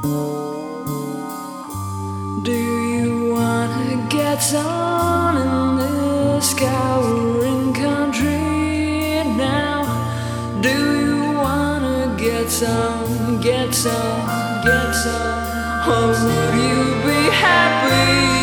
Do you wanna get on in this scouring country now? Do you wanna get some, get some, get some? Or would you be happy